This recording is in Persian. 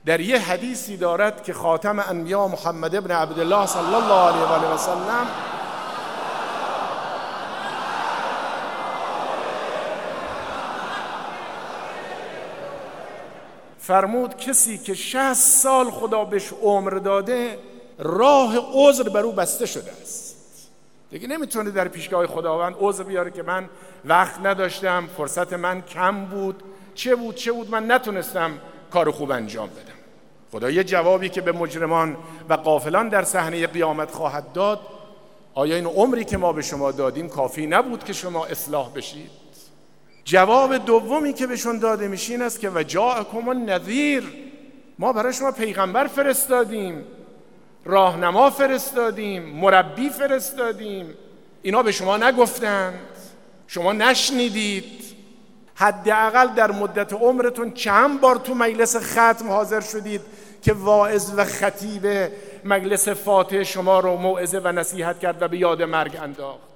در یه حدیثی دارد که خاتم انبیا محمد ابن عبدالله صلی الله علیه و آله و سلم فرمود کسی که 60 سال خدا بهش عمر داده راه عذر بر او بسته شده است. دیگه نمیتونه در پیشگاه خداوند عذر بیاره که من وقت نداشتم، فرصت من کم بود، چه بود من نتونستم کار خوب انجام بدم. خدا یه جوابی که به مجرمان و غافلان در صحنه قیامت خواهد داد، آیا این عمری که ما به شما دادیم کافی نبود که شما اصلاح بشید؟ جواب دومی که بهشون داده میشه این است که وجاءکم النذیر، ما برای شما پیغمبر فرستادیم، راهنما فرستادیم، مربی فرستادیم، اینا به شما نگفتند، شما نشنیدید. حداقل در مدت عمرتون چند بار تو مجلس ختم حاضر شدید که واعظ و خطیب مجلس فاتح شما رو موعظه و نصیحت کرد و به یاد مرگ انداخت؟